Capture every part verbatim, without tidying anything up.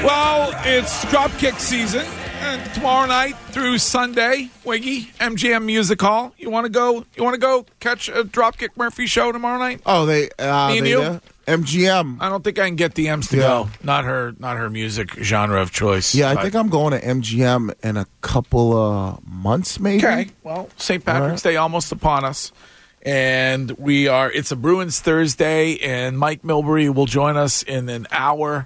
Well, it's Dropkick season. And tomorrow night through Sunday, Wiggy, M G M Music Hall. You want to go? You want to go catch a Dropkick Murphy show tomorrow night? Oh, they uh, Me and they you? there? M G M. I don't think I can get the M's to Yeah. go. Not her. Not her music genre of choice. Yeah, I but- think I'm going to M G M in a couple of months, maybe. Okay. Well, Saint Patrick's All Day almost upon us. And we are, it's a Bruins Thursday, and Mike Milbury will join us in an hour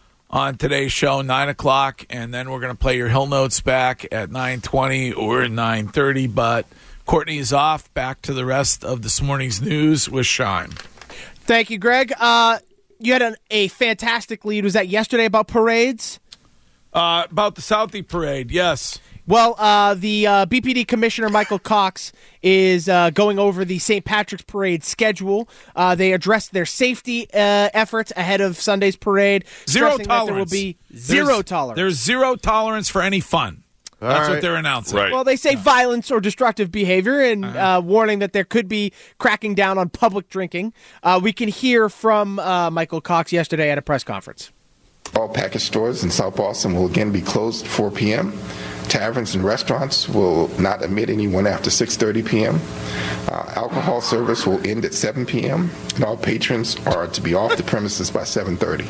on today's show, nine o'clock. And then we're going to play your Hill Notes back at nine twenty or nine thirty. But Courtney is off. Back to the rest of this morning's news with Shime. Thank you, Greg. Uh, you had an, a fantastic lead. Was that yesterday about parades? Uh, about the Southie Parade, yes. Well, uh, the uh, B P D Commissioner, Michael Cox, is uh, going over the Saint Patrick's Parade schedule. Uh, they addressed their safety uh, efforts ahead of Sunday's parade. Zero stressing that tolerance. There will be There's- zero tolerance. There's zero tolerance for any fun. That's right. what they're announcing. Right. Well, they say violence or destructive behavior and uh, warning that there could be cracking down on public drinking. Uh, we can hear from uh, Michael Cox yesterday at a press conference. All package stores in South Boston will again be closed at four p.m. Taverns and restaurants will not admit anyone after six thirty p.m. Uh, alcohol service will end at seven p.m. and all patrons are to be off the premises by seven thirty.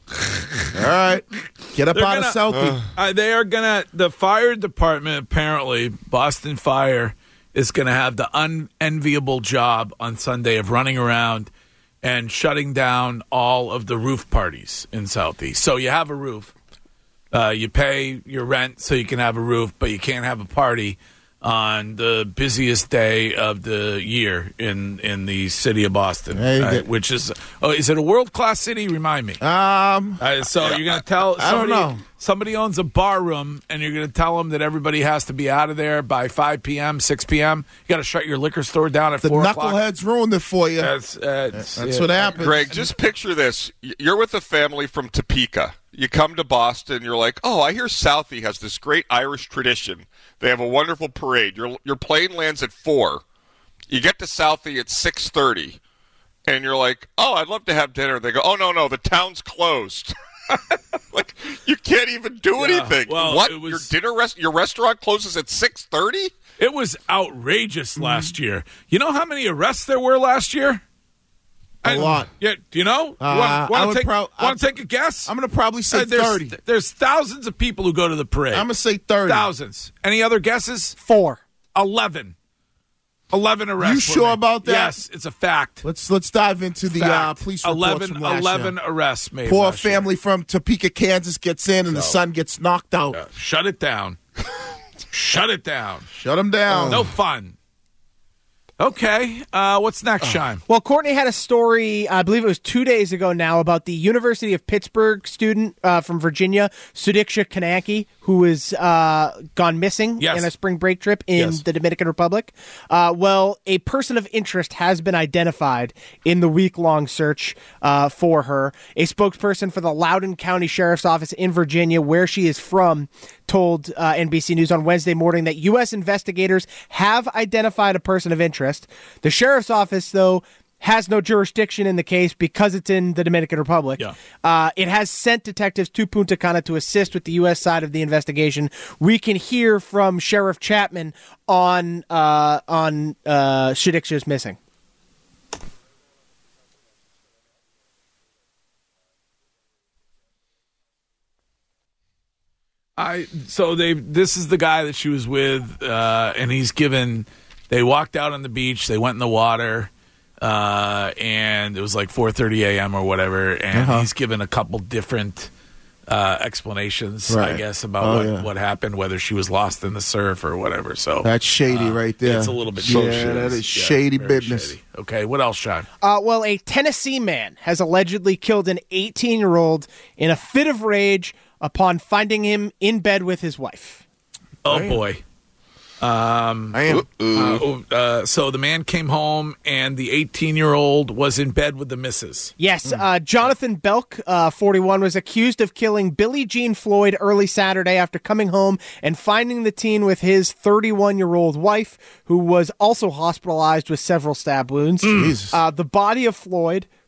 All right. Get up They're out gonna- of Southie. Uh, they are gonna. The fire department, apparently, Boston Fire, is gonna have the unenviable job on Sunday of running around and shutting down all of the roof parties in Southeast. So you have a roof, uh, you pay your rent so you can have a roof, but you can't have a party on the busiest day of the year in in the city of Boston, Hey, uh, that- which is oh, is it a world class city? Remind me. Um, Uh, so you're going to tell I don't somebody, know. somebody owns a bar room, and you're going to tell them that everybody has to be out of there by five p.m., six p.m. You got to shut your liquor store down at the four o'clock. knuckleheads ruined it for you. That's, uh, it's- That's yeah. what happens. Greg, just picture this. You're with a family from Topeka. You come to Boston. You're like, oh, I hear Southie has this great Irish tradition. They have a wonderful parade. Your your plane lands at four. You get to Southie at six thirty, and you're like, oh, I'd love to have dinner. They go, oh, no, no, the town's closed. Like, you can't even do Yeah, anything. well, what? it was- Your dinner rest- your restaurant closes at six thirty? It was outrageous last year. You know how many arrests there were last year? A I- lot. Yeah, do you know? Uh, want I to would take, prob- wanna take a guess? I'm going to probably say Uh, there's, thirty. There's thousands of people who go to the parade. I'm going to say thirty. Thousands. Any other guesses? Four. Eleven. Eleven arrests. You were sure made. about that? Yes, it's a fact. Let's let's dive into the uh, Fact. police reports eleven, from last eleven year. arrests made. Poor last year. family from Topeka, Kansas gets in and the son gets knocked out. Uh, shut it down. Shut it down. Shut him down. No fun. Okay, uh, what's next, Shine? Well, Courtney had a story, I believe it was two days ago now, about the University of Pittsburgh student uh, from Virginia, Sudiksha Kanaki, who is uh, gone missing Yes. in a spring break trip in Yes. the Dominican Republic. Uh, well, a person of interest has been identified in the week-long search uh, for her. A spokesperson for the Loudoun County Sheriff's Office in Virginia, where she is from, told uh, N B C News on Wednesday morning that U S investigators have identified a person of interest. The sheriff's office, though, has no jurisdiction in the case because it's in the Dominican Republic. Yeah. Uh, it has sent detectives to Punta Cana to assist with the U S side of the investigation. We can hear from Sheriff Chapman on uh, on uh, Sudiksha's missing. I so they this is the guy that she was with, uh, and he's given. They walked out on the beach. They went in the water, uh, and it was like four thirty a.m. or whatever. And Uh-huh. he's given a couple different uh, explanations, I Right. guess, about Oh, what, yeah. what happened, whether she was lost in the surf or whatever. So That's shady uh, right there. It's a little bit Yeah, shady. that is Yeah, shady very business. shady. Okay, what else, Sean? Uh, well, a Tennessee man has allegedly killed an eighteen-year-old in a fit of rage upon finding him in bed with his wife. Oh boy. Um, I am. uh, uh, so the man came home, and the eighteen-year-old was in bed with the missus. Yes, uh, Jonathan Belk, uh, forty-one, was accused of killing Billie Jean Floyd early Saturday after coming home and finding the teen with his thirty-one-year-old wife, who was also hospitalized with several stab wounds. Jesus. Uh, the body of Floyd,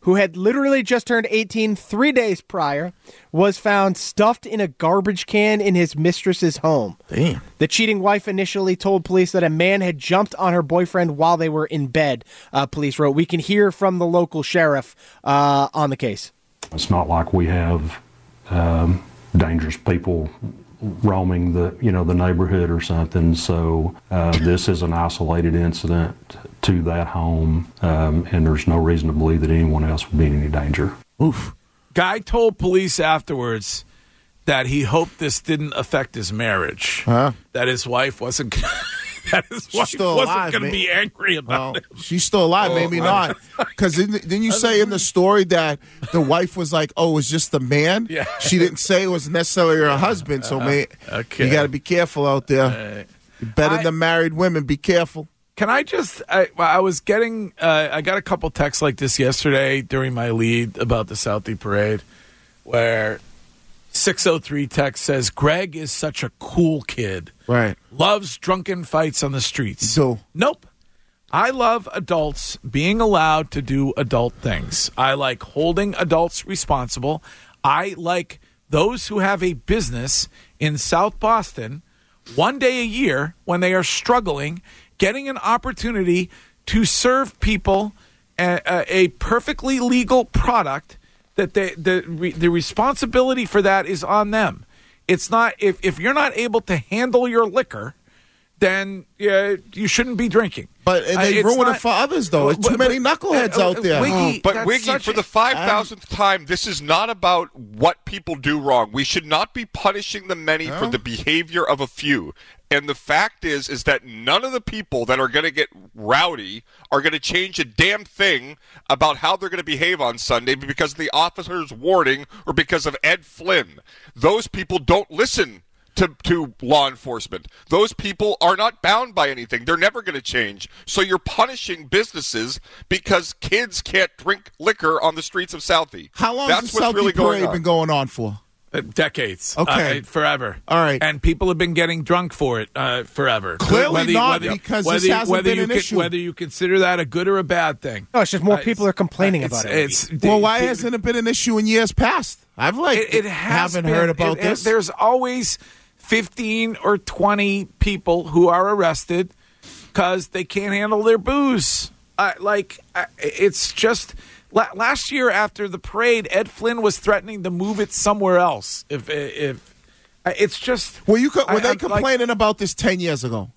who had literally just turned eighteen three days prior, was found stuffed in a garbage can in his mistress's home. Damn. The cheating wife initially told police that a man had jumped on her boyfriend while they were in bed, uh, police wrote. We can hear from the local sheriff uh, on the case. It's not like we have um, dangerous people roaming the you know the neighborhood or something. So uh, this is an isolated incident to that home, um, and there's no reason to believe that anyone else would be in any danger. Oof. Guy told police afterwards that he hoped this didn't affect his marriage. Huh? That his wife wasn't. That his wife still wasn't alive, going to man. be angry about Well, it. she's still alive, maybe not. Because didn't, didn't you say in the story that the wife was like, "Oh, it was just the man"? Yeah. She didn't say it was necessarily her husband. So, man, okay. you got to be careful out there. Uh, You're better I- than married women. Be careful. Can I just? I, I was getting. Uh, I got a couple texts like this yesterday during my lead about the Southie Parade, where six oh three text says Greg is such a cool kid. Right. Loves drunken fights on the streets. So, Nope. I love adults being allowed to do adult things. I like holding adults responsible. I like those who have a business in South Boston one day a year when they are struggling, getting an opportunity to serve people a, a, a perfectly legal product that they, the re, the responsibility for that is on them. It's not if, if you're not able to handle your liquor, then uh, you shouldn't be drinking. but Uh, they it's ruin not- it for others, though. There's But- too many but- knuckleheads uh, out there. Wiggy, But that's Wiggy, such for a- the five thousandth time, this is not about what people do wrong. We should not be punishing the many for the behavior of a few. And the fact is, is that none of the people that are going to get rowdy are going to change a damn thing about how they're going to behave on Sunday because of the officer's warning or because of Ed Flynn. Those people don't listen to, to law enforcement. Those people are not bound by anything. They're never going to change. So you're punishing businesses because kids can't drink liquor on the streets of Southie. How long That's has the what's Southie really going Parade on. been going on for? Uh, decades. Okay. Uh, forever. All right. And people have been getting drunk for it uh, forever. Clearly Whether you- not, whether- because whether, this hasn't whether been you an can- issue. Whether you consider that a good or a bad thing. No, it's just more Uh, people are complaining it's- about it. It's, Well, why it, hasn't it been an issue in years past? I've like It, it has haven't been. heard about It- it- this. There's always fifteen or twenty people who are arrested because they can't handle their booze. Uh, like, uh, it's just... La- last year after the parade, Ed Flynn was threatening to move it somewhere else. If if uh, It's just... Were you co- were I- they I'm like- complaining about this ten years ago?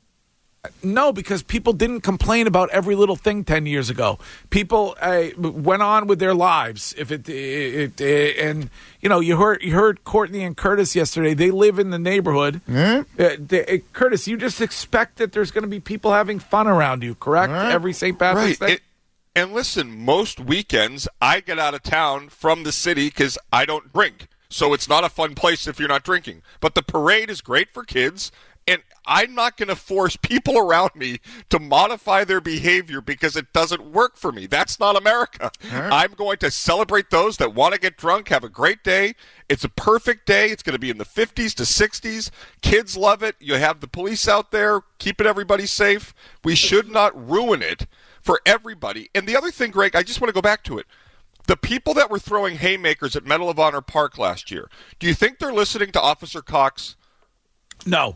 No, because people didn't complain about every little thing ten years ago. People uh, went on with their lives. If it, it, it, and you know, you heard you heard Courtney and Curtis yesterday. They live in the neighborhood. Mm-hmm. Uh, they, uh, Curtis, you just expect that there's going to be people having fun around you, correct? Right. Every Saint Patrick's Right. Day. It- and listen, most weekends I get out of town from the city because I don't drink. So it's not a fun place if you're not drinking. But the parade is great for kids. And I'm not going to force people around me to modify their behavior because it doesn't work for me. That's not America. Right. I'm going to celebrate those that want to get drunk, have a great day. It's a perfect day. It's going to be in the fifties to sixties. Kids love it. You have the police out there keeping everybody safe. We should not ruin it for everybody. And the other thing, Greg, I just want to go back to it. The people that were throwing haymakers at Medal of Honor Park last year, do you think they're listening to Officer Cox? No,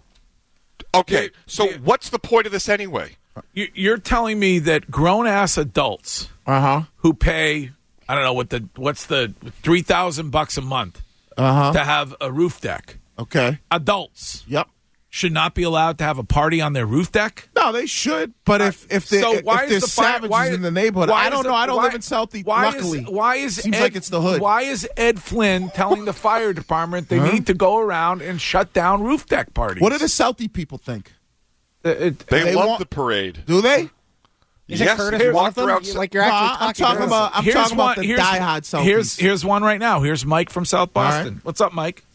Okay, Yeah, so yeah. what's the point of this anyway? you, you're telling me that grown ass adults Uh huh. who pay, I don't know what the what's the three thousand bucks a month Uh huh. to have a roof deck. Okay. Adults Yep. should not be allowed to have a party on their roof deck. No, they should. But if if, they, So if, why if is there's the fire- savages why- in the neighborhood, why I is don't the- know. I don't why- live in Southie. Why Luckily, is why is seems Ed, like it's the hood. Why is Ed Flynn telling the fire department they Huh? need to go around and shut down roof deck parties? What do the Southie people think? Uh, it- They, They love want- the parade. Do they? Is yes, it Curtis they one of walked them? around. You- Like you're No, actually I'm talking, talking about. I'm here's talking about one- the here's- diehard Southie. Here's here's one right now. Here's Mike from South All right. Boston. What's up, Mike?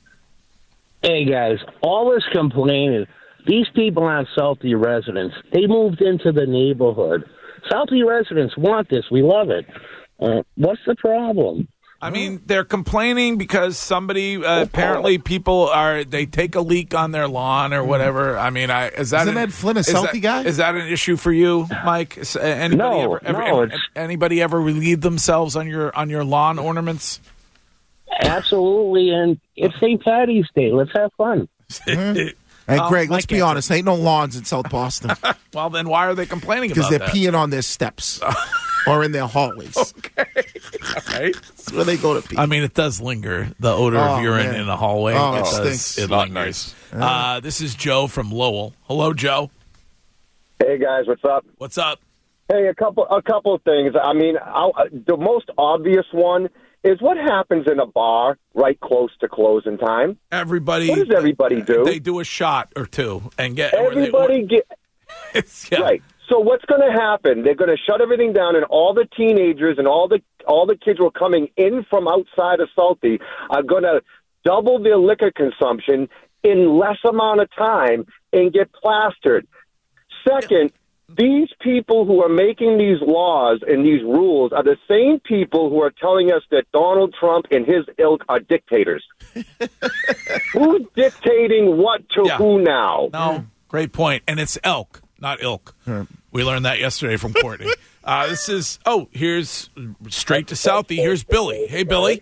Hey, guys, all this complaining, these people aren't Southie residents. They moved into the neighborhood. Southie residents want this. We love it. Uh, what's the problem? I mean, they're complaining because somebody uh, apparently people are they take a leak on their lawn or whatever. I mean, I is that Isn't an, Ed Flynn a is Celtic that- guy? Is that an issue for you, Mike? Is, uh, anybody No, ever, ever no, an- it's- anybody ever relieve themselves on your on your lawn ornaments? Absolutely, and it's Saint Patty's Day. Let's have fun. Hey, Oh, Greg, let's Mike be answered. honest. Ain't no lawns in South Boston Well, then why are they complaining because about they're that? peeing on their steps or in their hallways. Okay, all right. That's where they go to pee. I mean, it does linger. The odor Oh, of urine man. in the hallway. Oh, it it does. stinks. It Not lingers. nice. Uh, this is Joe from Lowell. Hello, Joe. Hey guys, what's up? What's up? Hey, a couple a couple of things. I mean, I'll, the most obvious one is what happens in a bar right close to closing time. Everybody. What does everybody do? They do a shot or two and get or they- Everybody get It's, yeah. right. So what's going to happen? They're going to shut everything down, and all the teenagers and all the all the kids who are coming in from outside of Salty are going to double their liquor consumption in less amount of time and get plastered. Second, these people who are making these laws and these rules are the same people who are telling us that Donald Trump and his ilk are dictators. Who's dictating what to Yeah. who now? No, great point. And it's elk, not ilk. We learned that yesterday from Courtney. Uh, this is, oh, here's straight to Southie. Here's Billy. Hey, Billy.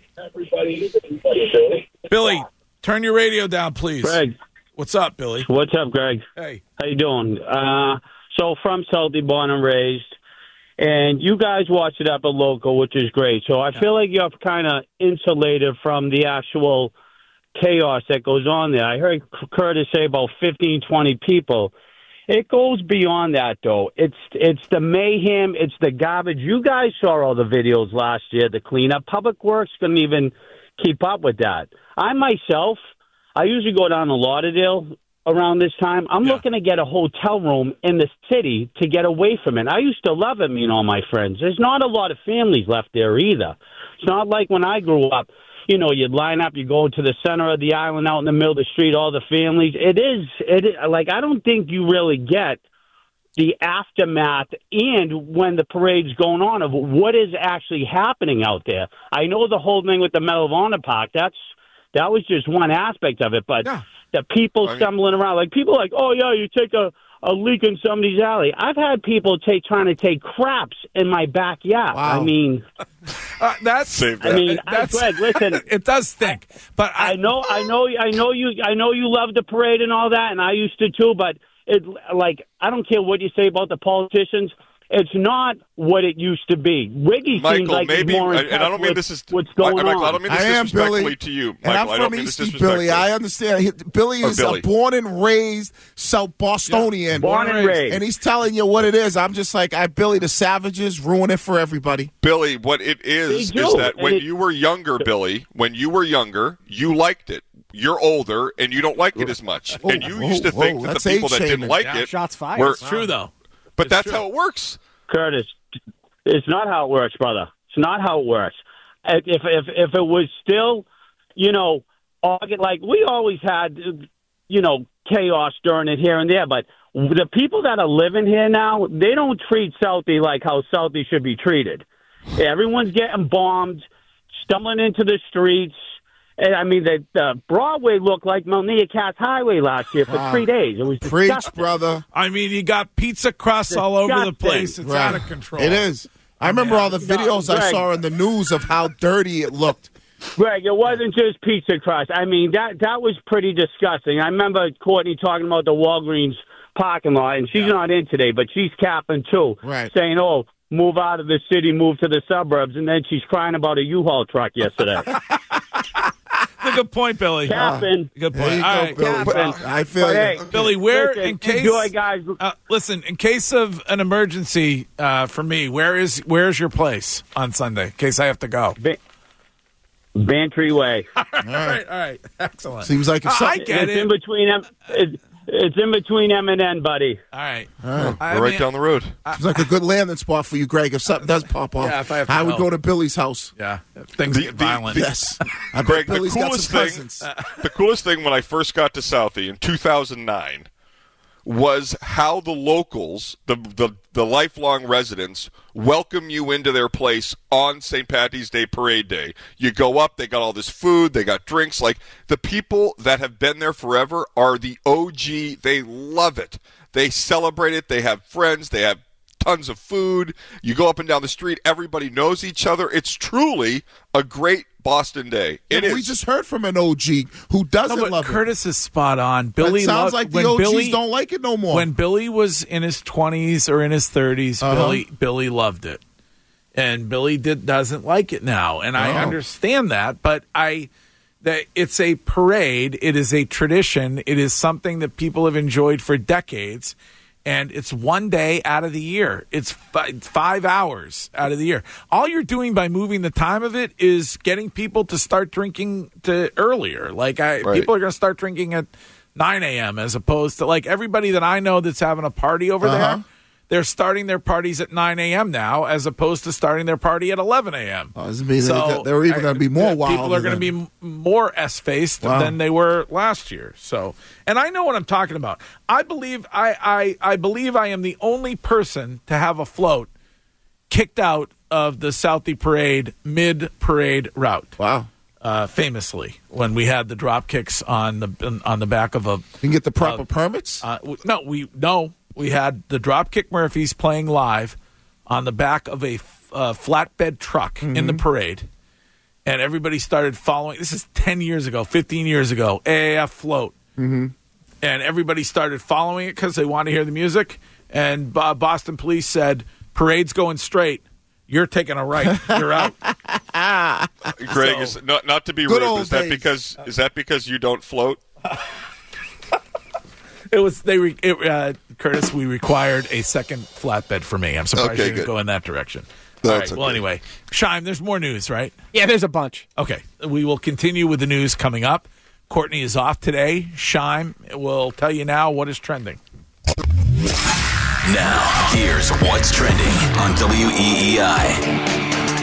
Billy, turn your radio down, please. Greg, What's up, Billy? what's up, Greg? Hey. How you doing? Uh, so from Salty, born and raised, and you guys watch it up at local, which is great. So I feel like you're kind of insulated from the actual chaos that goes on there. I heard Curtis say about fifteen, twenty people. It goes beyond that, though. It's it's the mayhem. It's the garbage. You guys saw all the videos last year, the cleanup. Public Works couldn't even keep up with that. I myself, I usually go down to Lauderdale around this time. I'm Yeah. looking to get a hotel room in the city to get away from it. I used to love it, me and all my friends. There's not a lot of families left there either. It's not like when I grew up. You know, you'd line up, you go to the center of the island out in the middle of the street, all the families. It is, it is, like, I don't think you really get the aftermath and when the parade's going on of what is actually happening out there. I know the whole thing with the Medal of Honor Park, that's, that was just one aspect of it, but Yeah. the people I mean- stumbling around, like people like, oh, yeah, you take a, a leak in somebody's alley. I've had people take trying to take craps in my backyard. Wow. I mean... Uh, that's, Save I mean, I, that's, Greg, listen. it does stink. But I, I know, I know, I know you. I know you love the parade and all that, and I used to too. But it, like, I don't care what you say about the politicians. It's not what it used to be. Wiggy seems Michael, like maybe, he's more in and I touch don't mean with this is what's going Michael, I on. don't mean this I am disrespectfully Billy, to you, and Michael. I'm I don't from mean this Eastie Billy. disrespectfully. I understand. He- Billy Or is Billy. a born and raised South Bostonian, Born and raised. and he's telling you what it is. I'm just like, I Billy, the savages ruin it for everybody. Billy, what it is They is do, that and when it- you were younger, Billy, when you were younger, you liked it. You're older and you don't like it as much, Whoa, and you whoa, used to whoa, think that that's the people that age-shaming. didn't like Yeah. it Shots fired. were. it's true, though. But It's that's true. how it works. Curtis, it's not how it works, brother. It's not how it works. If if if it was still, you know, organ- like we always had, you know, chaos during it here and there, but the people that are living here now, they don't treat Southie like how Southie should be treated. Everyone's getting bombed, stumbling into the streets. And I mean, the, the Broadway looked like Melnia Cats Highway last year for Wow. three days. It was Preach, disgusting. brother. I mean, you got pizza crusts all over the Disgusting. place. It's out of control. It is. I remember all the No, videos I Greg. saw in the news of how dirty it looked. Greg, it wasn't just pizza crust. I mean, that that was pretty disgusting. I remember Courtney talking about the Walgreens parking lot, and she's not in today, but she's capping too, Right. saying, oh, move out of the city, move to the suburbs, and then she's crying about a U-Haul truck yesterday. That's a good point, Billy. Capping. Good There point. you All go, right. Billy. Captain. I feel But, you. hey, Billy, where, listen, in case, enjoy, guys. uh, listen, in case of an emergency uh, for me, where is where's your place on Sunday? In case I have to go. Ba- Bantry Way. All right, all right, excellent. Seems like if I something- get it's it. in between M. It's, it's in between M and N, buddy. All right, right. I We're right mean, down the road. Seems like a good landing spot for you, Greg. If something does pop off, Yeah, if I have to I would go. go to Billy's house. Yeah, if things The- get the- violent. the- Yes, I bet Greg, the Billy's got coolest some thing, presents. the coolest thing when I first got to Southie in two thousand nine was how the locals, the, the the lifelong residents, welcome you into their place on Saint Patty's Day Parade Day. You go up, they got all this food, they got drinks. Like, the people that have been there forever are the O G. They love it. They celebrate it. They have friends. They have tons of food. You go up and down the street, everybody knows each other. It's truly a great Boston Day. It yeah, is. We just heard from an O G who doesn't no, but love Curtis it. is spot on. Billy That sounds loved, like the when O Gs Billy, don't like it no more. When Billy was in his twenties or in his thirties, Uh-huh. Billy Billy loved it, and Billy did doesn't like it now, and I Oh. understand that. But I that it's a parade. It is a tradition. It is something that people have enjoyed for decades. And it's one day out of the year. It's fi- five hours out of the year. All you're doing by moving the time of it is getting people to start drinking to earlier. Like I, Right. people are going to start drinking at nine a.m. as opposed to like everybody that I know that's having a party over Uh-huh. there. They're starting their parties at nine a.m. now, as opposed to starting their party at eleven a.m. Oh, this means they- they're even going to be more wild. People are going to be m- more S-faced Wow. than they were last year. So, and I know what I'm talking about. I believe I, I, I believe I am the only person to have a float kicked out of the Southie Parade mid-parade route. Wow. Uh, famously, when we had the drop kicks on the on the back of a, You can get the proper uh, permits? uh, w- no, we no. We had the Dropkick Murphys playing live on the back of a f- uh, flatbed truck Mm-hmm. in the parade, and everybody started following. This is ten years ago, fifteen years ago, A A F float. Mm-hmm. And everybody started following it because they wanted to hear the music. And Bo- Boston police said, parade's going straight. You're taking a right. You're out. Greg, So- is not not to be Good rude, old is that days. because is that because you don't float? It was they. Re, it, uh, Curtis, we required a second flatbed for me. I'm surprised Okay, you didn't good. go in that direction. That's All right. Well, okay. anyway, Shime, there's more news, right? Yeah, there's a bunch. Okay. We will continue with the news coming up. Courtney is off today. Shime will tell you now what is trending. Now, here's what's trending on W E E I.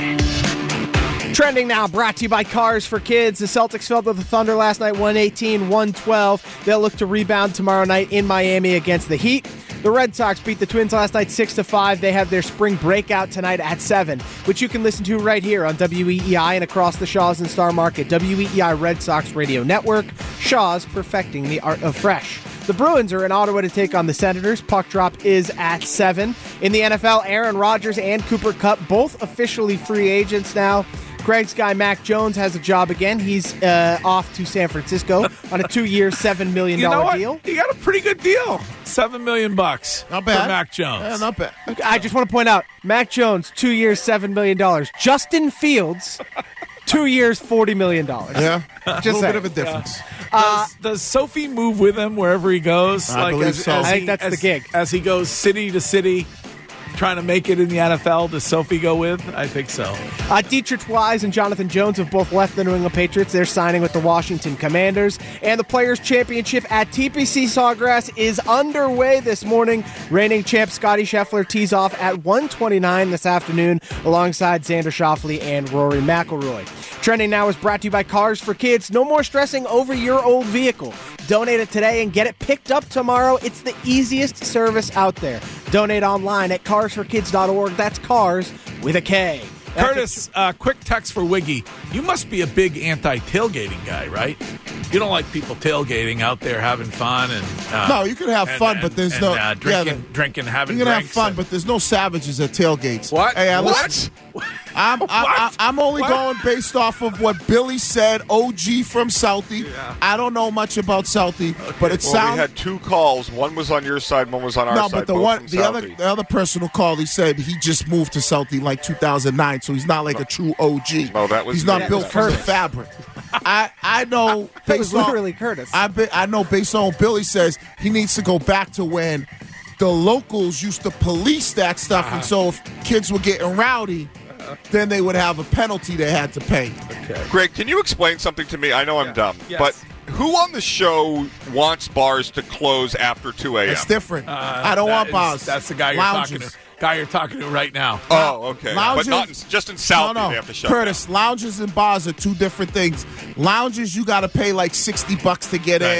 Trending now, brought to you by Cars for Kids. The Celtics fell to the Thunder last night, one eighteen one twelve. They'll look to rebound tomorrow night in Miami against the Heat. The Red Sox beat the Twins last night six to five. They have their spring breakout tonight at seven, which you can listen to right here on W E E I and across the Shaws and Star Market. W E E I Red Sox Radio Network. Shaws, perfecting the art of fresh. The Bruins are in Ottawa to take on the Senators. Puck drop is at seven. In the N F L, Aaron Rodgers and Cooper Kupp, both officially free agents now. Greg's guy, Mac Jones, has a job again. He's uh, off to San Francisco on a two-year, seven million dollars You know what? deal. He got a pretty good deal. Seven million bucks. Not bad. For Mac Jones. Yeah, not bad. I just want to point out, Mac Jones, two years, seven million dollars. Justin Fields, two years, forty million dollars. Yeah, a Just little saying. bit of a difference. Does, does Sophie move with him wherever he goes? I believe as, so. as I think he- that's the as- gig. As he goes city to city, trying to make it in the N F L, does Sophie go with? I think so. Uh, Dietrich Wise and Jonathan Jones have both left the New England Patriots. They're signing with the Washington Commanders. And the Players' Championship at T P C Sawgrass is underway this morning. Reigning champ Scotty Scheffler tees off at one twenty-nine this afternoon alongside Xander Schauffele and Rory McIlroy. Trending now is brought to you by Cars for Kids. No more stressing over your old vehicle. Donate it today and get it picked up tomorrow. It's the easiest service out there. Donate online at cars for kids dot org. That's cars with a K. That's Curtis, uh, quick text for Wiggy. You must be a big anti-tailgating guy, right? You don't like people tailgating out there having fun and uh, No, you can have and- fun, and- but there's and, no- uh, yeah, drinking, the- drinking, having You can have drinks fun, and- but there's no savages at tailgates. What? Hey, I What? listen- I'm, I, I, I'm only What? going based off of what Billy said, O G from Southie. Yeah. I don't know much about Southie, but it Well, sounds... we had two calls. One was on your side, one was on our No, side. but the both one, from the other, Southie. the other person who called, he said he just moved to Southie in like two thousand nine, so he's not like a true O G. No, that was he's not me. built That from the was Curtis. fabric. I I know That was based on literally Curtis. I be, I know based on what Billy says, he needs to go back to when the locals used to police that stuff, and so if kids were getting rowdy, then they would have a penalty they had to pay. Greg, can you explain something to me? I know I'm dumb, Yes. but who on the show wants bars to close after two a.m.? It's different. Uh, I don't that want is- bars. That's the guy you're Lounges. talking to. Guy you're talking to right now. Oh, okay. Lounges- but not in, just in South, no, no. they have to shut Curtis, lounges and bars are two different things. Lounges, you got to pay like sixty bucks to get Right. in.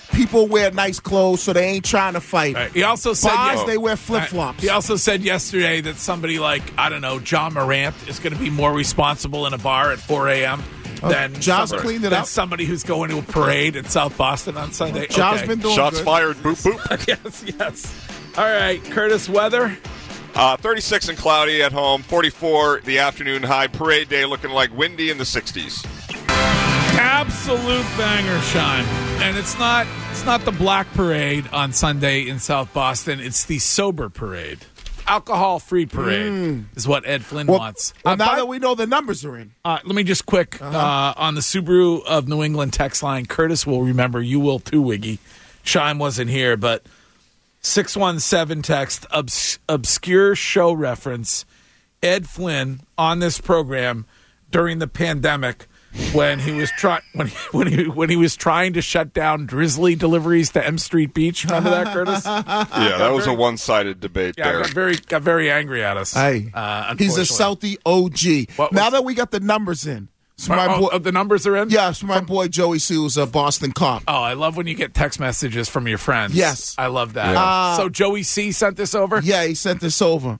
people wear nice clothes, so they ain't trying to fight. Right. He also said Bars, yes- they wear flip-flops. He also said yesterday that somebody like, I don't know, John Morant is going to be more responsible in a bar at four a.m. than, John's somebody, cleaned it than up. somebody who's going to a parade in South Boston on Sunday. John's Okay. been doing Shots good. fired. Boop, boop. yes, yes. All right, Curtis, weather? Uh, thirty-six and cloudy at home. forty-four the afternoon high. Parade day looking like windy in the sixties. Absolute banger, Sean. And it's not it's not the black parade on Sunday in South Boston. It's the sober parade. Alcohol-free parade Mm. is what Ed Flynn Well, wants. well Uh, now by- that we know the numbers are in. Uh, let me just quick Uh-huh. uh, on the Subaru of New England text line. Curtis will remember. You will too, Wiggy. Shime wasn't here, but six one seven text, obs- obscure show reference. Ed Flynn on this program during the pandemic when he was trying when he, when he when he was trying to shut down Drizzly deliveries to M Street Beach. Remember that, Curtis? Yeah, that was a one-sided debate Yeah, there. got very got very angry at us. Hey, uh, he's a unfortunately. Southie O G. What Now was- that we got the numbers in, so Oh, my boy, oh, the numbers are in. yeah, so my boy Joey C was a Boston cop. Oh, I love when you get text messages from your friends. Yes. I love that. Yeah. Uh, so Joey C sent this over? Yeah, he sent this over.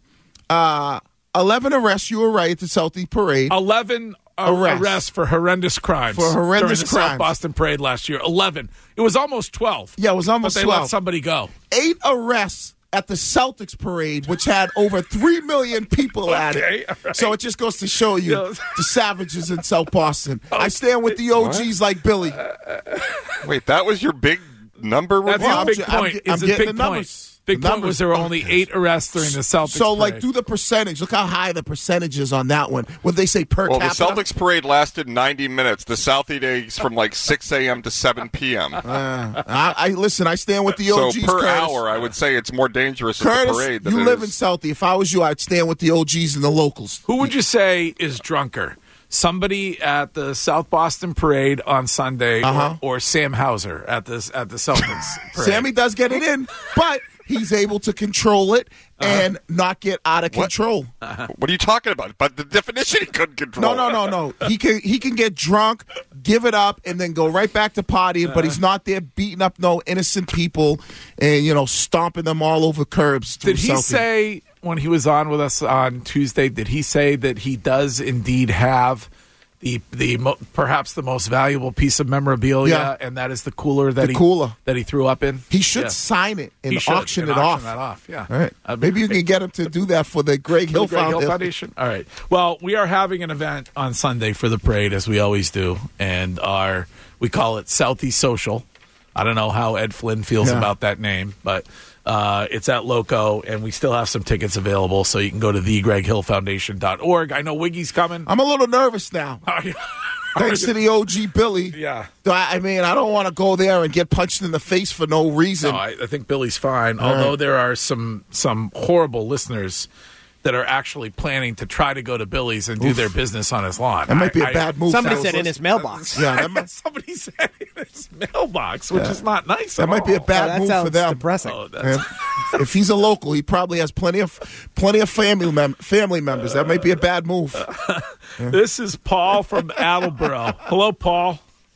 Uh, eleven arrests. You were right at the Southie Parade. eleven uh, Arrests. arrests for horrendous crimes. For horrendous during the South crimes. Boston Parade last year. eleven. It was almost twelve. Yeah, it was almost but they twelve. let somebody go. Eight arrests at the Celtics Parade, which had over three million people at Okay, it. all right. So it just goes to show you Yeah. the savages in South Boston. I stand with the O Gs like Billy. Wait, that was your big number That's review? Well, his I'm big ju- I'm point. ge- is I'm his getting big the point. numbers. Big The point was numbers. there were only eight arrests during the Celtics So, like, Parade. do the percentage. Look how high the percentage is on that one. What they say per Well, the capita? Celtics parade lasted ninety minutes. The Southie days from like six a.m. to seven p.m. Uh, I, I listen. I stand with the so O Gs. per Curtis. hour, I would say it's more dangerous at Curtis, the parade than you it live in is- Southie. If I was you, I'd stand with the O Gs and the locals. Who would you say is drunker? Somebody at the South Boston Parade on Sunday, Uh-huh. or, or Sam Hauser at the at the Celtics Parade? Sammy does get it in, but he's able to control it Uh-huh. and not get out of control. What are you talking about? But the definition he couldn't control. No, no, no, no. He can he can get drunk, give it up, and then go right back to partying. But he's not there beating up no innocent people and you know stomping them all over curbs. through Did he Southie. say when he was on with us on Tuesday? Did he say that he does indeed have the the mo- perhaps the most valuable piece of memorabilia, Yeah. and that is the cooler that The he cooler. that he threw up in? He should Yeah. sign it and He should, auction and it auction off? that off, yeah. All right. That'd be Maybe you great. can get him to do that for the Greg Hill, The Greg Hill Foundation. Foundation. All right. Well, we are having an event on Sunday for the parade, as we always do, and our we call it Southie Social. I don't know how Ed Flynn feels Yeah. about that name, but uh, it's at Loco, and we still have some tickets available, so you can go to the greg hill foundation dot org. I know Wiggy's coming. I'm a little nervous now. Thanks to the O G Billy. Yeah. I I mean, I don't want to go there and get punched in the face for no reason. No, I, I think Billy's fine. All Although right. there are some some horrible listeners that are actually planning to try to go to Billy's and do Oof. their business on his lawn. That might be a a bad move. Somebody fellas. said in his mailbox. Yeah, that might, Somebody said in his mailbox, which is not nice. that at might be a all. bad Oh, that move sounds for them. depressing. Oh, that's, Yeah. If he's a local, he probably has plenty of plenty of family mem- family members. That might be a bad move. This is Paul from Attleboro. Hello, Paul.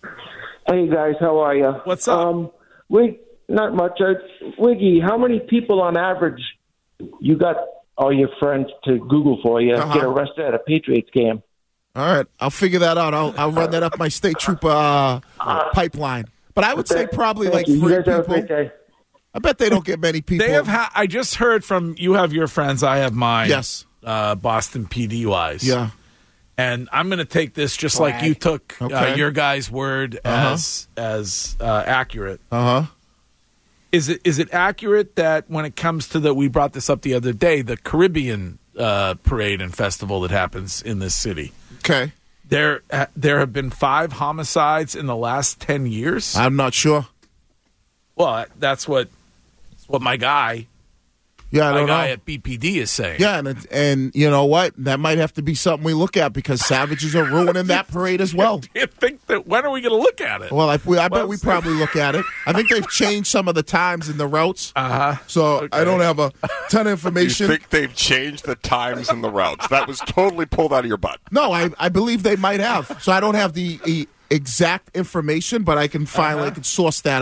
Hey guys, how are you? What's up? Um, Wig, not much. Uh, Wiggy, how many people on average you got all your friends to Google for you Uh-huh. get arrested at a Patriots game? All right, I'll figure that out. I'll I'll run that up my state trooper uh, pipeline. But I would say probably Thank like you. You three guys have a great people. day. I bet they don't get many people. They have. Ha- I just heard from you. Have your friends. I have mine. Yes. Uh, Boston P D Ys. Yeah. And I'm going to take this just like you took uh, Okay. your guy's word Uh-huh. as as uh, accurate. Uh huh. Is it is it accurate that when it comes to the we brought this up the other day, the Caribbean uh, parade and festival that happens in this city? Okay. There uh, there have been five homicides in the last ten years. I'm not sure. Well, that's what that's what my guy Yeah, I my don't guy know. at B P D is saying. Yeah, and it- and you know what? That might have to be something we look at because savages are ruining that parade as well. Do you think that when are we going to look at it? Well, I, we, I bet Well, we probably look at it. I think they've changed some of the times and the routes. Uh huh. So I don't have a ton of You information. think they've changed the times and the routes? That was totally pulled out of your butt. No, I, I believe they might have. So I don't have the, the exact information, but I can finally I can source that out.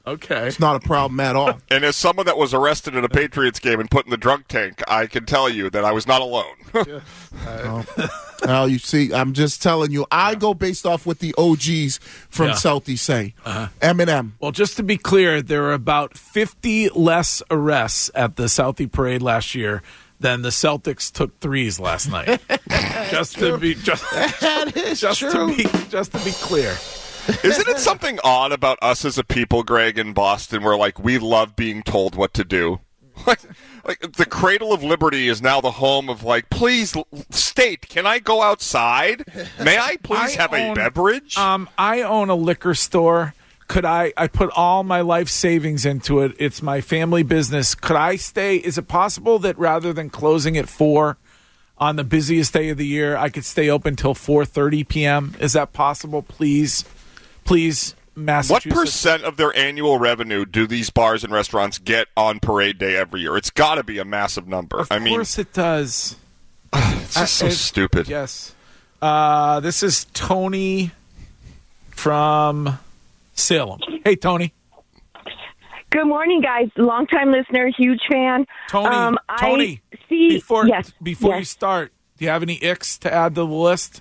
Okay. It's not a problem at all. And as someone that was arrested at a Patriots game and put in the drunk tank, I can tell you that I was not alone. Yeah. Oh. Well, you see, I'm just telling you, I yeah. go based off what the O Gs from yeah. Southie say. Uh-huh. Eminem. Well, just to be clear, there were about fifty less arrests at the Southie Parade last year than the Celtics took threes last night. just to be just, just to be just to be clear. Isn't it something odd about us as a people, Greg, in Boston, where like we love being told what to do? Like, like the cradle of liberty is now the home of like, please, state, can I go outside? May I please I have own, a beverage? Um, I own a liquor store. Could I? I put all my life savings into it. It's my family business. Could I stay? Is it possible that rather than closing at four on the busiest day of the year, I could stay open till four thirty p.m.? Is that possible? Please. Please, Massachusetts. What percent of their annual revenue do these bars and restaurants get on Parade Day every year? It's got to be a massive number. Of I mean, course it does. It's just so I, stupid. Yes. Uh, this is Tony from Salem. Hey, Tony. Good morning, guys. Long-time listener, huge fan. Tony, um, Tony, I see, before, yes, before yes. you start, do you have any icks to add to the list?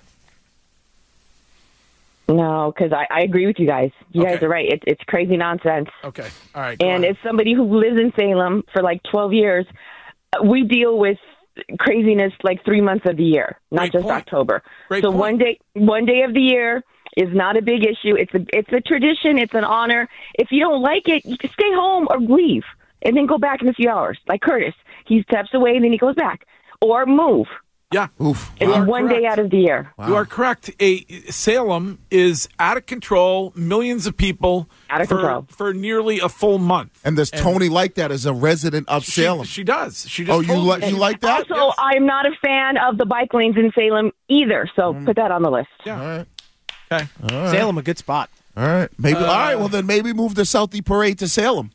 No, because I, I agree with you guys. You okay. guys are right. It, it's crazy nonsense. Okay. All right. And as somebody who lives in Salem for like twelve years, we deal with craziness like three months of the year, not Great just point. October. Great so point. one day, one day of the year is not a big issue. It's a, it's a tradition. It's an honor. If you don't like it, you can stay home or leave and then go back in a few hours. Like Curtis, he steps away and then he goes back, or move. Yeah. Oof. It's Wow. one correct. day out of the year. Wow. You are correct. A, Salem is out of control. Millions of people Out of for, control. for nearly a full month. And does Tony like that as a resident of She, Salem? she does. She just Oh, you told like me. you like that? Also, I'm not a fan of the bike lanes in Salem either, so Mm. put that on the list. Yeah. All right. Okay. All right. Salem, a good spot. All right. Maybe. Uh, all right. Well, then maybe move the Southie Parade to Salem.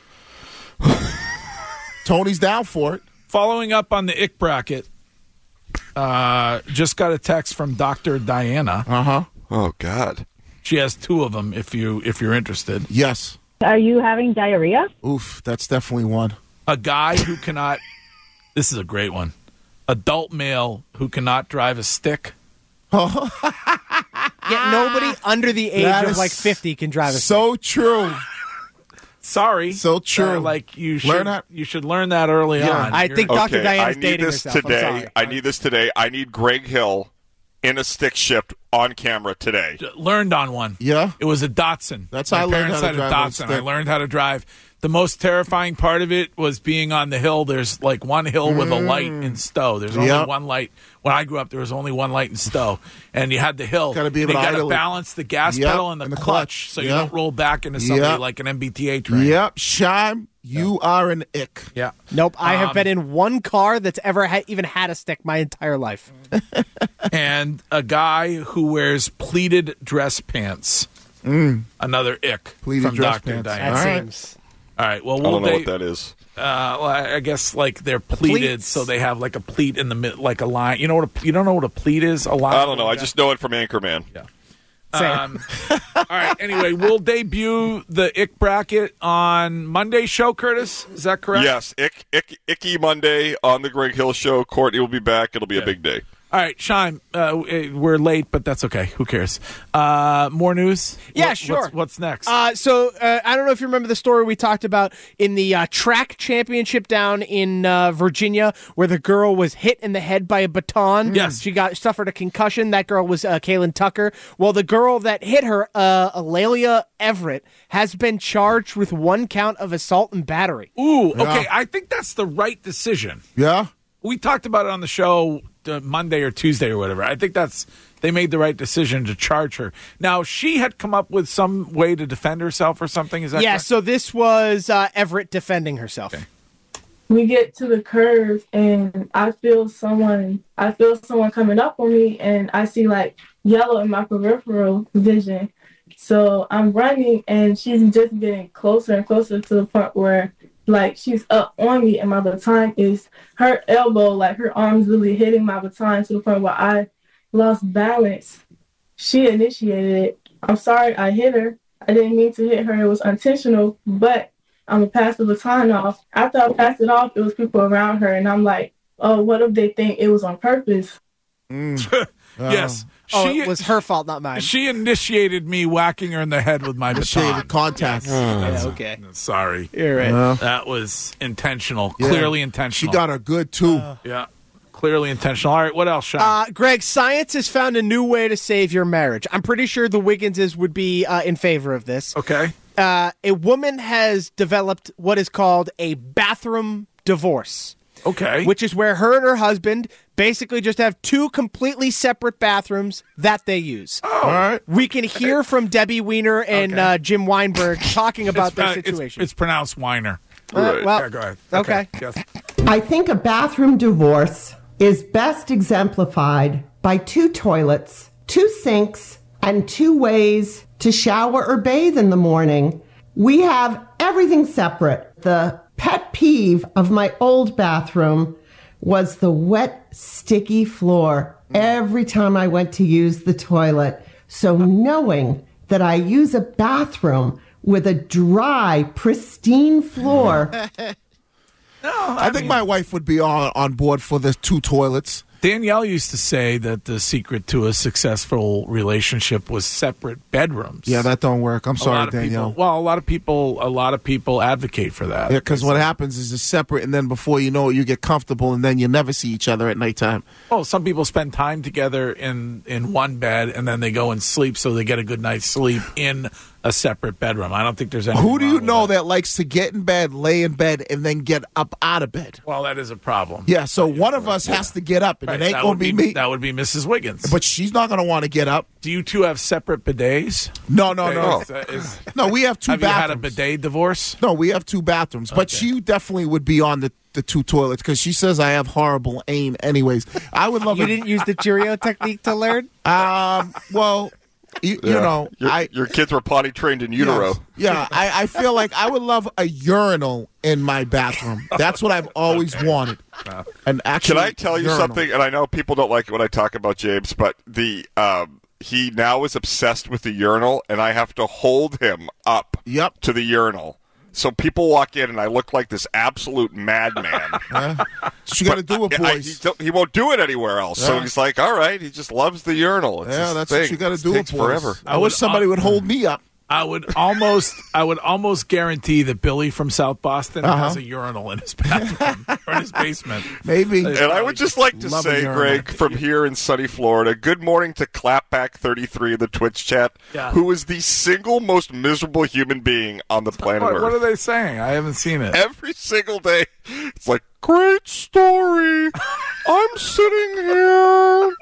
Tony's down for it. Following up on the ick bracket, uh, just got a text from Doctor Diana. Uh huh. Oh God. She has two of them. If you if you're interested, Yes. Are you having diarrhea? Oof. That's definitely one. a guy who cannot. This is a great one. Adult male who cannot drive a stick. Yet nobody under the age That of is like fifty can drive a So true. Sorry, So true. Uh, like you should Learn that. You should learn that early Yeah. on. I You're- think Doctor Okay, Diana's I need dating this herself. I'm today. sorry. I need this today. I need Greg Hill in a stick shift on camera today. learned on one. Yeah. It was a Datsun. That's My how I learned parents how to had drive a on Datsun. I stick. learned how to drive. The most terrifying part of it was being on the hill. There's like one hill with a light in Stowe. There's only Yep. one light. When I grew up, there was only one light in Stowe, and you had the hill. Gotta be and able you to gotta idle it. balance the gas Yep, pedal and the, and the clutch, clutch. so you Yep. don't roll back into something Yep. like an M B T A train. Yep. Shime, you are an ick. Yeah. Nope, I have Um, been in one car that's ever ha- even had a stick my entire life. And a guy who wears pleated dress pants. Mm. Another ick Pleated from dress Doctor pants. Diana. That All right. seems. All right. Well, I will don't know they? what that is. Uh, well, I I guess like they're pleated, pleats. so they have like a pleat in the mid, like a line. You know what? A, you don't know what a pleat is? A line. I don't know. I just know it from Anchorman. Yeah. Same. Um, all right. Anyway, we'll debut the ick bracket on Monday's show. Curtis, is that correct? Yes, Ick, Ick, Icky Monday on the Greg Hill Show. Courtney will be back. It'll be Yeah. a big day. All right, Shime, uh, we're late, but that's okay. Who cares? Uh, more news? Yeah, What- sure. What's, what's next? Uh, so uh, I don't know if you remember the story we talked about in the uh, track championship down in uh, Virginia, where the girl was hit in the head by a baton. Yes. she got suffered a concussion. That girl was uh, Kaylin Tucker. Well, the girl that hit her, uh, Alalia Everett, has been charged with one count of assault and battery. Ooh, okay. I think that's the right decision. Yeah. We talked about it on the show uh, Monday or Tuesday or whatever. I think that's they made the right decision to charge her. Now, she had come up with some way to defend herself or something. Is that Yeah, correct? so this was uh, Everett defending herself. Okay. We get to the curve and I feel someone I feel someone coming up on me and I see like yellow in my peripheral vision. So I'm running and she's just getting closer and closer to the point where like she's up on me and my baton is her elbow, like her arm's really hitting my baton to the point where I lost balance. She initiated it. I'm sorry I hit her. I didn't mean to hit her. It was intentional, but I'm going to pass the baton off. After I passed it off, it was people around her, and I'm like, oh, what if they think it was on purpose? Mm. Yes. Oh, She- it was her fault, not mine. She initiated me whacking her in the head with my Initiated baton. contact. That's- Yeah, okay. Sorry. You're right. Yeah. That was intentional. Yeah. Clearly She intentional. got her good, too. Yeah. Clearly intentional. All right, what else, Sean? Uh, Greg, science has found a new way to save your marriage. I'm pretty sure the Wigginses would be uh, in favor of this. Okay. Uh, a woman has developed what is called a bathroom divorce. Okay. Which is where her and her husband basically just have two completely separate bathrooms that they use. Oh. All right. We can hear from Debbie Weiner and Okay. uh, Jim Weinberg talking about It's, their uh, it's- situation. It's, pronounced Weiner. Uh, well, Yeah, go ahead. okay. Yes. I think a bathroom divorce is best exemplified by two toilets, two sinks, and two ways to shower or bathe in the morning. We have everything separate. The pet peeve of my old bathroom was the wet, sticky floor every time I went to use the toilet. So knowing that I use a bathroom with a dry, pristine floor. I, think my wife would be on, on board for the two toilets. Danielle used to say that the secret to a successful relationship was separate bedrooms. Yeah, that don't work. I'm A sorry, lot of Danielle. People, well, a lot of people, a lot of people advocate for that. Yeah, because what happens is it's separate, and then before you know it, you get comfortable, and then you never see each other at nighttime. Well, some people spend time together in in one bed, and then they go and sleep, so they get a good night's sleep in a separate bedroom. I don't think there's any. Who do you know that. likes to get in bed, lay in bed, and then get up out of bed? Well, that is a problem. Yeah, so one of us has to get up, and Right, it ain't that going would to be me. That would be Missus Wiggins. But she's not going to want to get up. Do you two have separate bidets? No, no, no. Is that- is- No, we have two have you had a bathrooms. bidet divorce? No, we have two bathrooms. But she definitely would be on the, the two toilets because she says I have horrible aim anyways. I would love You a- didn't use the Cheerio technique to learn? Um, well, you, you Yeah. know, your, I your kids were potty trained in utero. Yes. Yeah, I, I feel like I would love a urinal in my bathroom. That's what I've always wanted. An actual Can I tell you urinal. something? And I know people don't like it when I talk about James, but the um, he now is obsessed with the urinal, and I have to hold him up yep. to the urinal. So people walk in, and I look like this absolute madman. Huh? What you got to do it, I- I- boys. he, don't- he won't do it anywhere else. So Yeah. he's like, all right, he just loves the urinal. It's Yeah, his that's thing. what you got to It do, takes boys. forever. I wish somebody would hold me up. I would almost, I would almost guarantee that Billy from South Boston Uh-huh. has a urinal in his bathroom or in his basement. Maybe. And I would just like to Love a say, urinal. Greg, from here in sunny Florida, good morning to Clapback thirty-three in the Twitch chat, Yeah. who is the single most miserable human being on the planet What, Earth. what are they saying? I haven't seen it. Every single day, it's like, great story. I'm sitting here.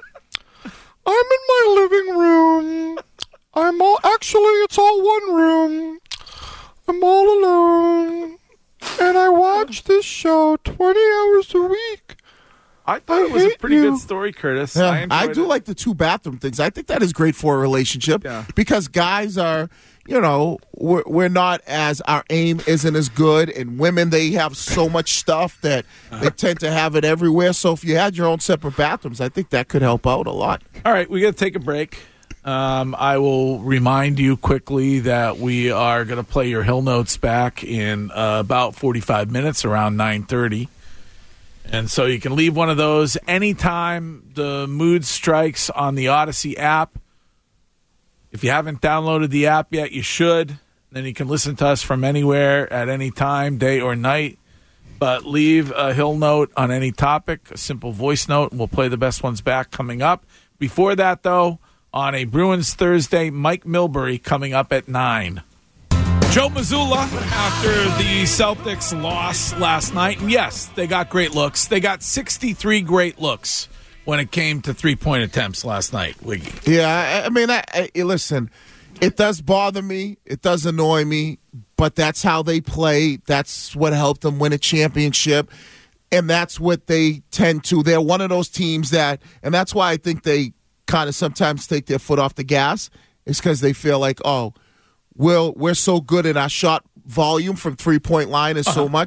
I'm in my living room. I'm all, actually, it's all one room. I'm all alone. And I watch this show twenty hours a week. I thought it was a pretty good story, Curtis. I, Yeah, I, enjoyed do it. like the two bathroom things. I think that is great for a relationship Yeah. because guys are, you know, we're, we're not as, our aim isn't as good. And women, they have so much stuff that they tend to have it everywhere. So if you had your own separate bathrooms, I think that could help out a lot. All right, we got to take a break. Um, I will remind you quickly that we are going to play your Hill Notes back in uh, about forty-five minutes, around nine thirty. And so you can leave one of those anytime the mood strikes on the Odyssey app. If you haven't downloaded the app yet, you should. Then you can listen to us from anywhere at any time, day or night. But leave a Hill Note on any topic, a simple voice note, and we'll play the best ones back coming up. Before that, though, on a Bruins Thursday, Mike Milbury coming up at nine. Joe Mazzulla, after the Celtics loss last night, and yes, they got great looks. They got sixty-three great looks when it came to three-point attempts last night, Wiggy. Yeah, I, I mean, I, I, listen, it does bother me. It does annoy me, but that's how they play. That's what helped them win a championship, and that's what they tend to. They're one of those teams that, and that's why I think they kind of sometimes take their foot off the gas, is because they feel like, oh, we'll, we're so good at our shot volume from three-point line is so much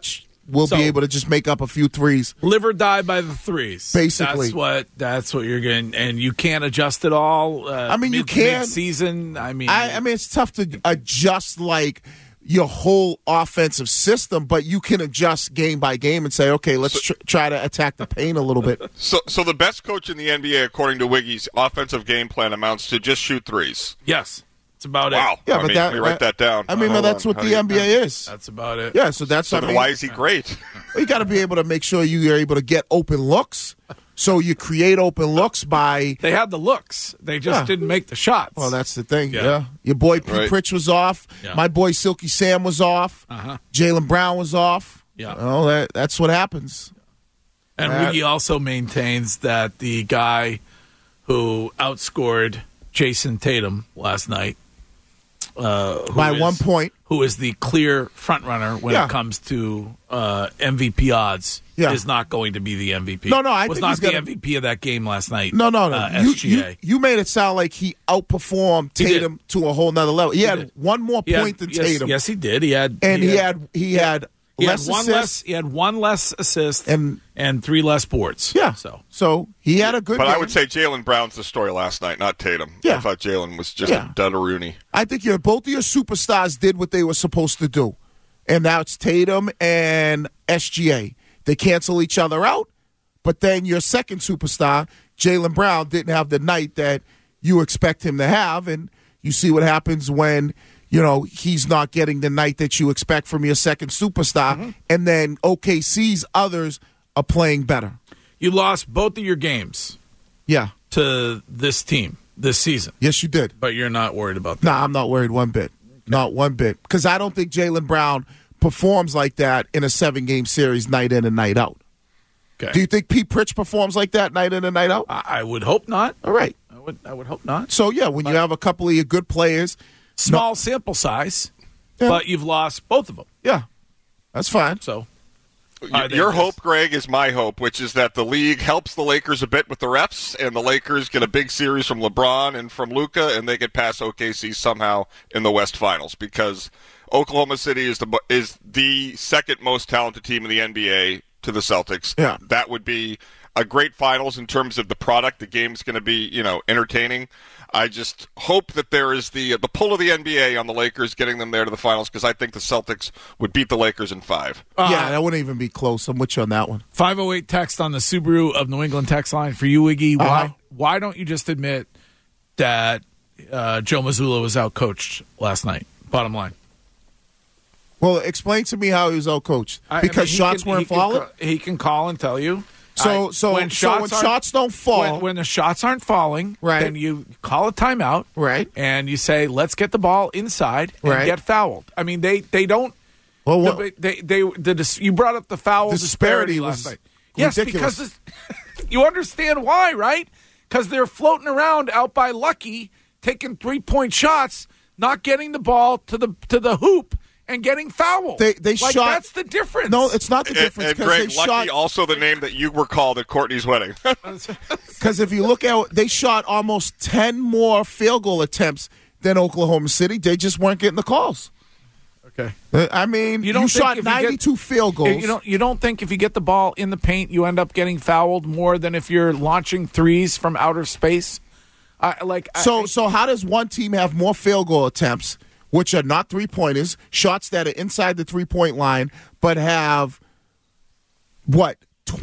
we'll So- be able to just make up a few threes. Live or die by the threes. Basically. that's what that's what you're getting, and you can't adjust it all. Uh, I mean, you mid- can. mid-season. I mean, I, I mean, it's tough to adjust like your whole offensive system, but you can adjust game by game and say, okay, let's tr- try to attack the paint a little bit. So, so the best coach in the N B A, according to Wiggy's offensive game plan, amounts to just shoot threes. yes, that's about Wow. it. Yeah, I but mean, that- let me write that down. I mean, Hold that's on. what How the do you- N B A is. That's about it. Yeah, so that's So I then mean, why is he great? you got to be able to make sure you are able to get open looks. So you create open looks by. They had the looks. They just Yeah. didn't make the shots. Well, that's the thing. Yeah, Yeah. your boy P. Right. Pritch was off. Yeah. My boy Silky Sam was off. Uh-huh. Jaylen Brown was off. Yeah. Oh, that that's what happens. And Uh, Wiggy also maintains that the guy who outscored Jason Tatum last night uh, who By is- one point. who is the clear front runner when Yeah. it comes to uh, M V P odds, Yeah. is not going to be the M V P. No, no, I was think not he's the gonna- M V P of that game last night. No, no, no. Uh, you, S G A. you you made it sound like he outperformed He did. Tatum to a whole nother level. He, had did. one more He had- point than yes, Tatum. Yes, he did. He had, and he had he had he less had one assists. less. He had one less assist And- and three less boards. Yeah. So So he had a good But game. I would say Jaylen Brown's the story last night, not Tatum. Yeah. I thought Jaylen was just Yeah. a dud-a-rooney. I think your both of your superstars did what they were supposed to do. And now it's Tatum and S G A. They cancel each other out, but then your second superstar, Jaylen Brown, didn't have the night that you expect him to have. And you see what happens when, you know, he's not getting the night that you expect from your second superstar. Mm-hmm. And then O K C's others are playing better. you lost both of your games Yeah. to this team this season, Yes, you did. but you're not worried about that. No, I'm not worried one bit. Not one bit. Because I don't think Jaylen Brown performs like that in a seven-game series night in and night out. Okay. Do you think Pete Pritch performs like that night in and night out? I, I would hope not. All right. I would. I would hope not. So, yeah, when you have a couple of your good players, Small sample size, Yeah. but you've lost both of them. yeah, that's fine. So Y- they Your just- hope, Greg, is my hope, which is that the league helps the Lakers a bit with the refs, and the Lakers get a big series from LeBron and from Luka, and they get past O K C somehow in the West Finals, because Oklahoma City is the mo- is the second most talented team in the N B A to the Celtics. Yeah. That would be a great finals in terms of the product. The game's going to be, you know, entertaining. I just hope that there is the the pull of the N B A on the Lakers, getting them there to the finals, because I think the Celtics would beat the Lakers in five. yeah, that wouldn't even be close. I'm with you on that one. five oh eight text on the Subaru of New England text line for you, Wiggy. Why Uh-huh. why don't you just admit that uh, Joe Mazzulla was outcoached last night? Bottom line. Well, explain to me how he was outcoached. I- I Because mean, he shots can- weren't he can falling? ca- He can call and tell you. So- I- so- when so when aren't- shots don't fall- when, when the shots aren't falling, Right. then you call a timeout, Right. and you say, "Let's get the ball inside and Right. get fouled." I mean, they they don't. Well, the- what- they they the dis- you brought up the foul Disparity disparity, was last night. Yes, ridiculous. because this, you understand why, right? Because they're floating around out by Lucky, taking three point shots, not getting the ball to the to the hoop, and getting fouled. They- they like, shot- That's the difference. No, it's not the And, difference and because Greg, they Lucky shot. also the name that you were called at Courtney's wedding. Because if you look at, they shot almost ten more field goal attempts than Oklahoma City. They just weren't getting the calls. Okay. Uh, I mean, You you, don't think shot if you get- ninety-two field goals. You don't. You don't think if you get the ball in the paint, you end up getting fouled more than if you're launching threes from outer space? I like. So, I, so how does one team have more field goal attempts, which are not three pointers, shots that are inside the three point line, but have what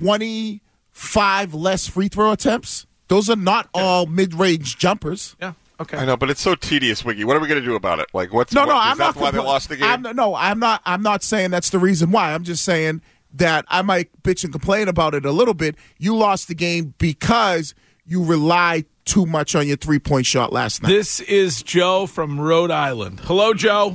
twenty-five less free throw attempts? Those are not all mid range jumpers. yeah. Okay. I know, but it's so tedious, Wiggy. What are we going to do about it? Like, what's No, what, no, is I'm that not. why they compl- lost the game? I'm, no, I'm not. I'm not saying that's the reason why. I'm just saying that I might bitch and complain about it a little bit. You lost the game because you relied too much on your three point shot last night. This is Joe from Rhode Island. Hello, Joe.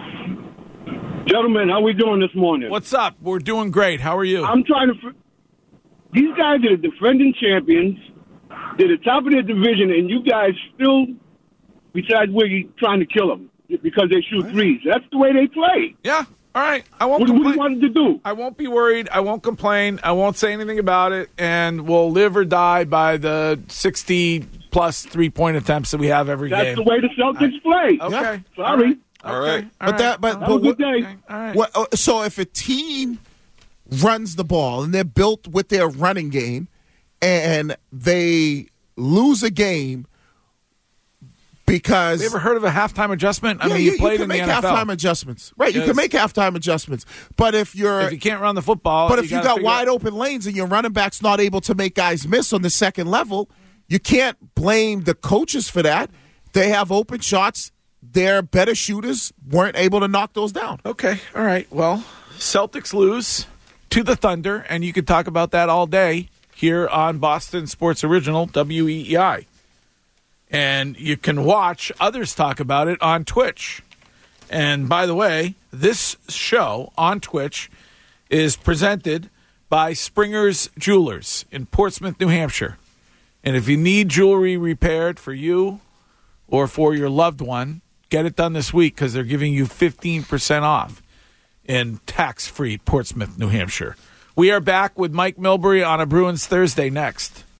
Gentlemen, how we doing this morning? What's up? We're doing great. How are you? I'm trying to. f- These guys are the defending champions. They're the top of their division, and you guys still, besides Wiggy, trying to kill them because they shoot threes. That's the way they play. Yeah. All right. I won't What, what do complain. you want to do? I won't be worried. I won't complain. I won't say anything about it, and we'll live or die by the sixty plus three point attempts that we have every That's game. the way the Celtics play. Okay. Sorry. All right. but that, but, Have but a good what- day. All right. what- uh, so if a team runs the ball, and they're built with their running game, and they lose a game because... Have you ever heard of a halftime adjustment? I yeah, mean, you, you played you can in make the N F L. halftime adjustments. Right, you Yes. can make halftime adjustments. But if you're... If you can't run the football... But if you, gotta got figure wide out- open lanes and your running back's not able to make guys miss on the second level, you can't blame the coaches for that. They have open shots. Their better shooters weren't able to knock those down. Okay, all right. Well, Celtics lose to the Thunder, and you could talk about that all day here on Boston Sports Original, W E E I. And you can watch others talk about it on Twitch. And by the way, this show on Twitch is presented by Springer's Jewelers in Portsmouth, New Hampshire. And if you need jewelry repaired for you or for your loved one, get it done this week because they're giving you fifteen percent off in tax-free Portsmouth, New Hampshire. We are back with Mike Milbury on a Bruins Thursday next.